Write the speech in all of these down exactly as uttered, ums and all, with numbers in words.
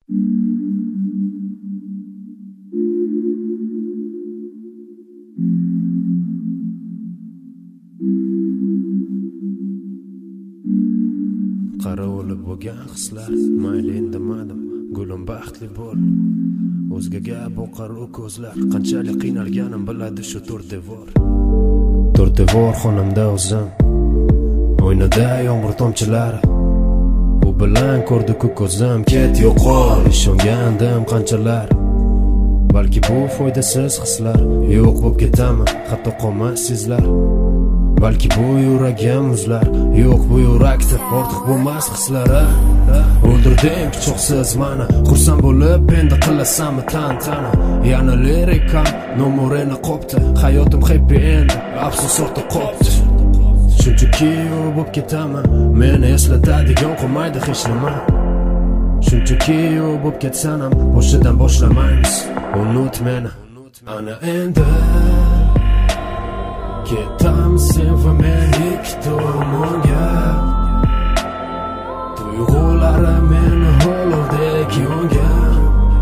Qara o'lib bo'lgan hislar, mayli indamadim, gulim baxtli bo'l. O'zgaga boqar u ko'zlar, qanchalik qiynalganim biladi shu to'rt devor. To'rt devor xonamda o'zim, o'ynada yomg'ir tomchilari. U bilan ko'rdi-ku ko'zim, ket yo'qol, ishongandim qanchalar. Balki bu foydasiz hislar, yo'q bo'lib ketaman, hatto qolmaysizlar. Balki bu yuragim muzlar, yo'q bu yurakda ortiq bo'lmas hislara. O'ldirding pichoqsiz mani, xursand bo'lib endi qilasanmi tantana. Yana lirikam nomurini qopti, hayotim happy end, afsus ortda qopti. Shunchaki yo'q bo'lib ketaman, meni eslatadigan qolmaydi hech nima. Shunchaki yo'q bo'lib ketsam ham boshidan boshlamaymiz. Unut meni, ana endi ketamiz sen va men ikki tomonga. Tuyg'ularim meni olovdek yongan,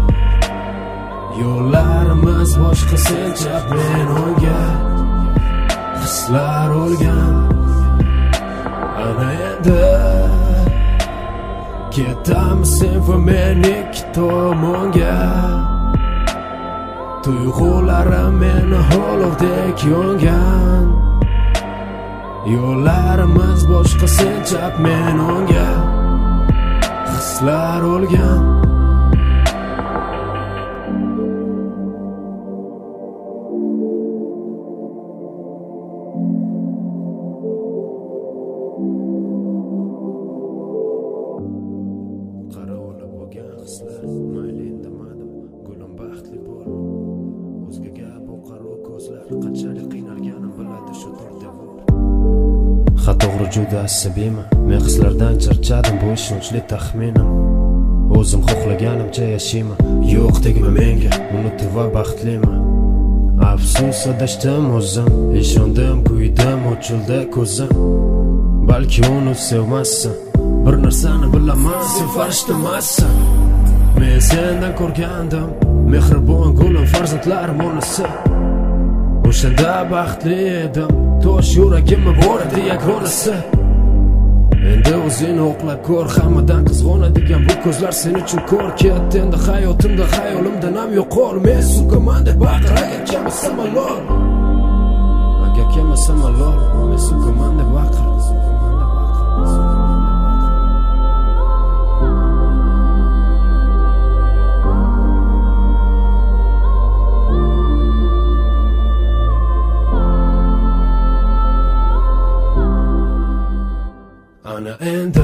yo'llarimiz boshqa, sen chap men o'ngga. Hislar o'lgan, ana endi ketamiz sen va men ikki tomonga. Tuyg'ularim meni olovdek yongan, yo'llarimiz boshqa, sen chap men o'ngga. Hislar o'lgan, qara o'lib bo'lgan hislar, mayli indamadim, gulim baxtli bo'l. O'zgaga boqar u ko'zlar, qanchalik qiynalganim biladi shu to'rt devor. Ha to'g'ri juda asabiyman, men hislardan charchadim, bu ishonchli taxminim. O'zim xohlaganimcha yashayman, yo'q tegma menga, unutib va baxtliman. Afsus adashdim o'zim, ishondim, kuydim, ochildi ko'zim. Balki uni sevmassan, bir narsani bilaman, sen farishtamassan. Men sendan ko'rgandim, mehribon gulim, farzandlarim onasi. O'shanda baxtli edim, tosh yuragimni bordi yagonasi. Endi o'zingni o'qlab ko'r, hammadan qizg'onadigan bu ko'zlar sen uchun ko'r. Ketdi endi hayotimda, xayolimdan ham yo'qol. Men sukaman deb baqir, agar kelmasa malol. Agar kelmasa malol, men sukaman deb baqir. Ana endi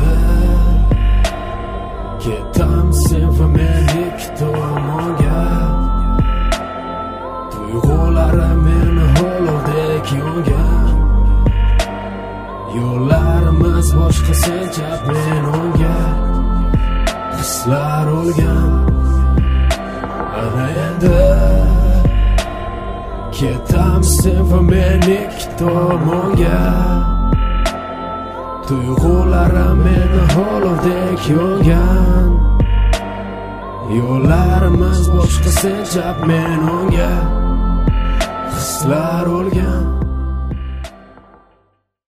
ketamiz sen va men ikki tomonga. Tuyg'ularim meni olovdek yongan, yo'llarimiz boshqa, sen chap men o'ngga. Hislar o'lgan, ana endi ketamiz sen va men ikki tomonga. Tuyg'ularim meni olovdek yongan, yo'llarimiz boshqa, sen chap men o'ngga. Hislar o'lgan.